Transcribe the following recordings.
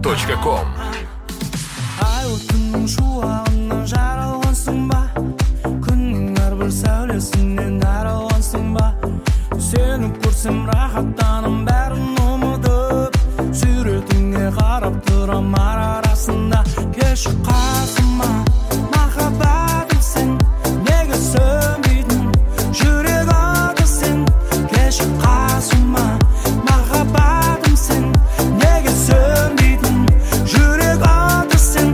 gmail.com. ай отының шуағынан жаралғансың ба, күннің әрбір сәулесінен аралғансың ба, сені көрсем рахаттанам бәрін ұмытып, суретіңе қарап тұрам ар арасында. Келші қасыма махаббатым сен, неге сөнбейтін жүрек оты сен. Келші қасыма махаббатым сен, неге сөнбейтін жүрек оты сен.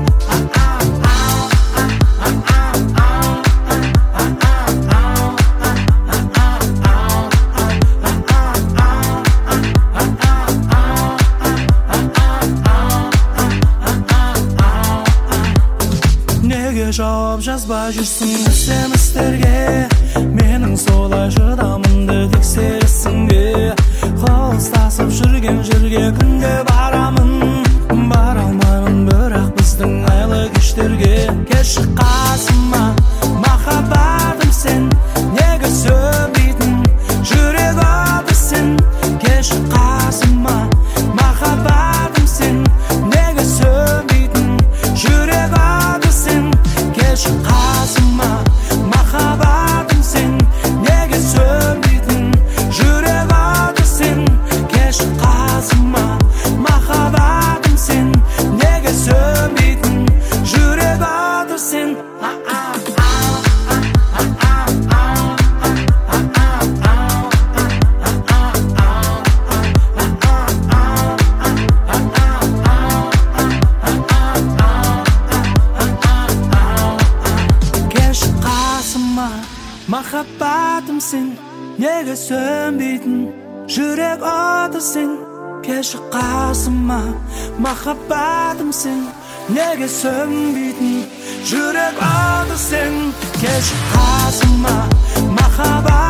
Неге жауап жазбай жүрсің SMS-терге, менің солай шыдамымды тексересің бе? Қол ұстасып жүрген жерге күнде барамын, бара алмаймын бірақ біздің айлы кештерге. Келші қасыма махаббатым сен, неге сөнбейтін жүрек оты сен. Келші қасыма махаббатым сен, неге сөнбейтін жүрек оты сен. Келші қасыма махаббатым сен, неге сөнбейтін жүрек оты сен. Келші қасыма махаббатым сен, неге сөнбейтін жүрек оты сен. Келші қасыма махаббатым сен, неге сөнбейтін жүрек оты сен. Келші қасыма махаббатым сен, неге сөнбейтін жүрек оты сен. Келші қасыма махаббатым